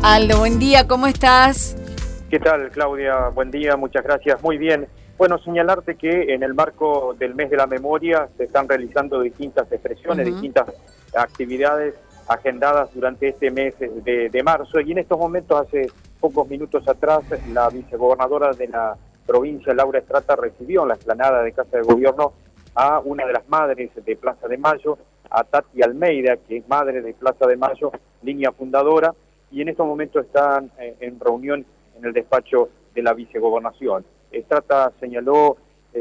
Aldo, buen día, ¿cómo estás? ¿Qué tal, Claudia? Buen día, muchas gracias. Muy bien. Bueno, señalarte que en el marco del mes de la memoria se están realizando distintas expresiones, distintas actividades agendadas durante este mes de marzo, y en estos momentos, hace pocos minutos atrás, la vicegobernadora de la provincia, Laura Estrata, recibió en la explanada de Casa de Gobierno a una de las madres de Plaza de Mayo, a Tati Almeida, que es madre de Plaza de Mayo, línea fundadora, y en estos momentos están en reunión en el despacho de la vicegobernación. Estrata señaló,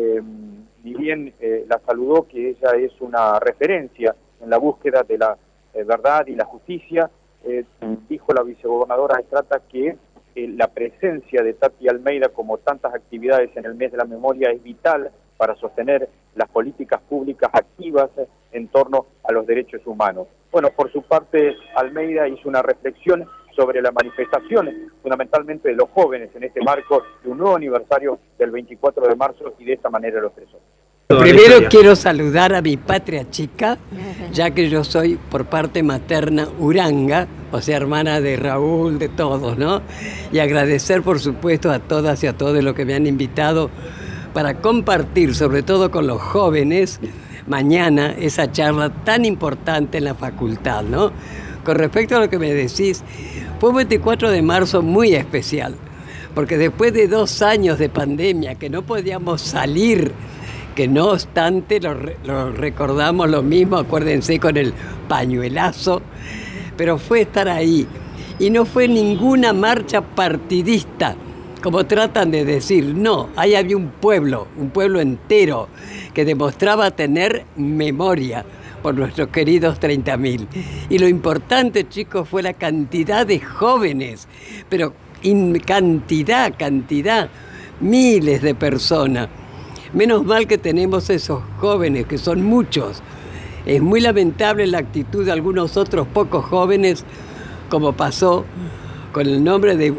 ni bien la saludó, que ella es una referencia en la búsqueda de la verdad y la justicia. Dijo la vicegobernadora Estrata que la presencia de Tati Almeida, como tantas actividades en el mes de la memoria, es vital para sostener las políticas públicas activas en torno a los derechos humanos. Bueno, por su parte, Almeida hizo una reflexión sobre la manifestación, fundamentalmente de los jóvenes, en este marco de un nuevo aniversario del 24 de marzo, y de esta manera lo expresó. Primero quiero saludar a mi patria chica, ya que yo soy por parte materna uranga, o sea, hermana de Raúl, de todos, ¿no? Y agradecer, por supuesto, a todas y a todos los que me han invitado para compartir, sobre todo con los jóvenes, mañana esa charla tan importante en la facultad, ¿no? Con respecto a lo que me decís, fue un 24 de marzo muy especial, porque después de 2 años de pandemia que no podíamos salir, que no obstante lo recordamos lo mismo, acuérdense, con el pañuelazo, pero fue estar ahí. Y no fue ninguna marcha partidista, como tratan de decir. No, ahí había un pueblo entero, que demostraba tener memoria por nuestros queridos 30.000. Y lo importante, chicos, fue la cantidad de jóvenes, pero cantidad, miles de personas. Menos mal que tenemos esos jóvenes, que son muchos. Es muy lamentable la actitud de algunos otros pocos jóvenes, como pasó con el nombre de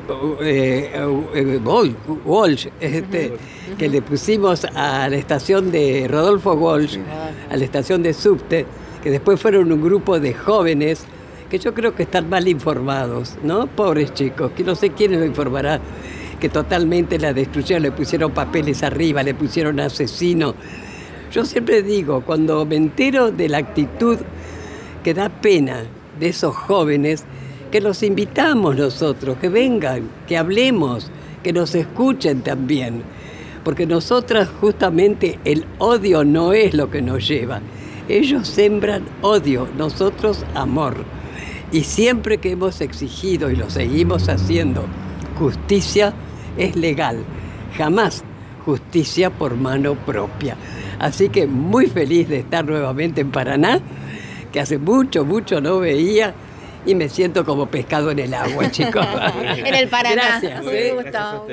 Walsh, que le pusimos a la estación de Rodolfo Walsh, a la estación de subte, que después fueron un grupo de jóvenes que yo creo que están mal informados, ¿no? Pobres chicos, que no sé quién lo informará, que totalmente la destruyeron, le pusieron papeles arriba, le pusieron asesino. Yo siempre digo, cuando me entero de la actitud que da pena de esos jóvenes, que los invitamos nosotros, que vengan, que hablemos, que nos escuchen también. Porque nosotras justamente el odio no es lo que nos lleva. Ellos sembran odio, nosotros amor. Y siempre que hemos exigido, y lo seguimos haciendo, justicia es legal, jamás justicia por mano propia. Así que muy feliz de estar nuevamente en Paraná, que hace mucho no veía, y me siento como pescado en el agua, chicos. En el Paraná. Gracias. Un gusto.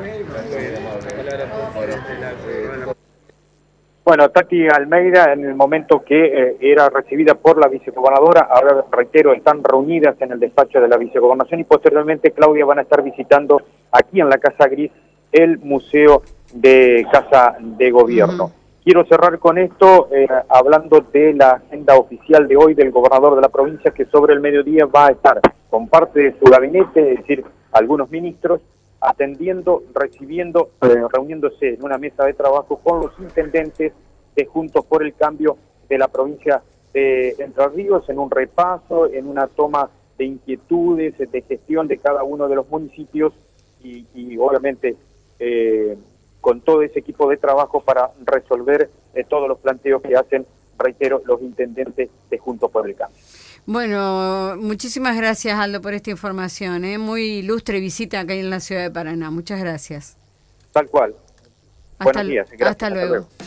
Bueno, Tati Almeida, en el momento que era recibida por la vicegobernadora, ahora reitero, están reunidas en el despacho de la vicegobernación, y posteriormente, Claudia, van a estar visitando aquí en la Casa Gris el Museo de Casa de Gobierno. Quiero cerrar con esto hablando de la agenda oficial de hoy del gobernador de la provincia, que sobre el mediodía va a estar con parte de su gabinete, es decir, algunos ministros, atendiendo, recibiendo, reuniéndose en una mesa de trabajo con los intendentes de Juntos por el Cambio de la provincia de Entre Ríos, en un repaso, en una toma de inquietudes, de gestión de cada uno de los municipios, y obviamente con todo ese equipo de trabajo para resolver todos los planteos que hacen, reitero, los intendentes de Juntos por el Cambio. Bueno, muchísimas gracias, Aldo, por esta información. Muy ilustre visita acá en la ciudad de Paraná. Muchas gracias. Tal cual. Buenos días. Gracias. Hasta luego.